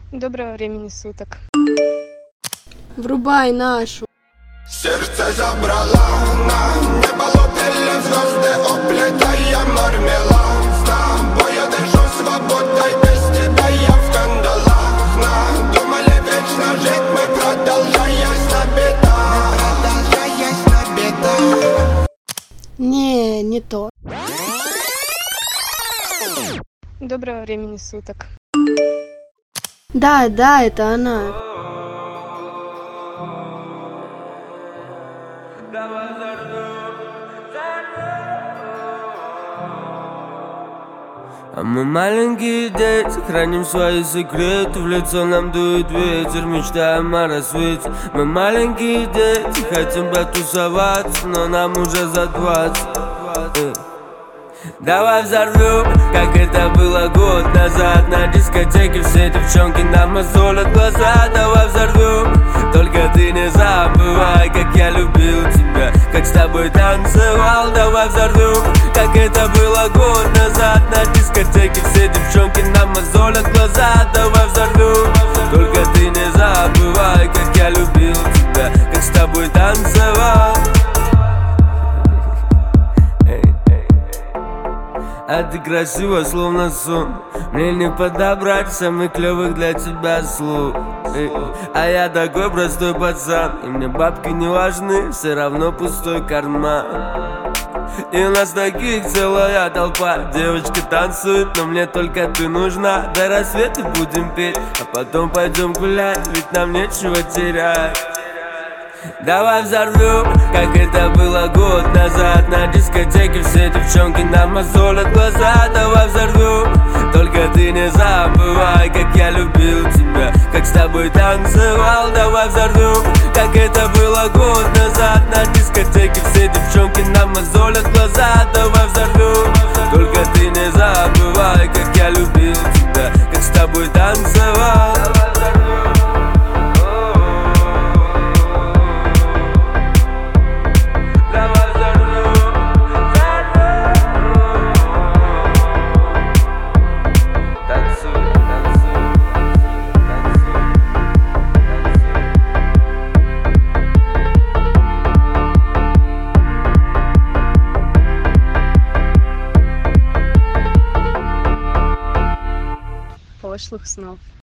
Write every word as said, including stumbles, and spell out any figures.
Доброго времени суток. Врубай нашу. Сердце забрала на небо, лопили звезды, уплетая мармелад. С тобой я дышу свободой, без тебя я в кандалах. Надумали вечно жить, мы продолжаясь на бедах. Продолжаясь на бедах. Не, не то. Доброго времени суток. Да, да, это она. А мы маленькие дети, храним свои секреты. В лицо нам дует ветер, мечтаем о рассвете. Мы маленькие дети, хотим потусоваться, но нам уже за двадцать. Эй. Давай взорвем, как это было год назад. На дискотеке все девчонки нам мозолят глаза. Давай взорвем, только ты не забывай, как я любил тебя, как с тобой танцевал. Давай взорвем, как это было год назад. На дискотеке все девчонки нам мозолят глаза. Давай взорвем, только ты не забывай, как я любил тебя, как с тобой танцевал. А ты красива, словно сон. Мне не подобрать самых клёвых для тебя слов. А я такой простой пацан, и мне бабки не важны, все равно пустой карман. И у нас таких целая толпа. Девочки танцуют, но мне только ты нужна. До рассвета будем петь, а потом пойдем гулять, ведь нам нечего терять. Давай взорвем, как это было год назад. На дискотеке все девчонки нам мозолят глаза. Давай взорвем, только ты не забывай, как я любил тебя, как с тобой танцевал. Давай взорвем, как это было год назад. На дискотеке все девчонки нам мозолят глаза. Давай взорвем, только ты не забывай, как я любил тебя, как с тобой танцевал. Пошлых снов.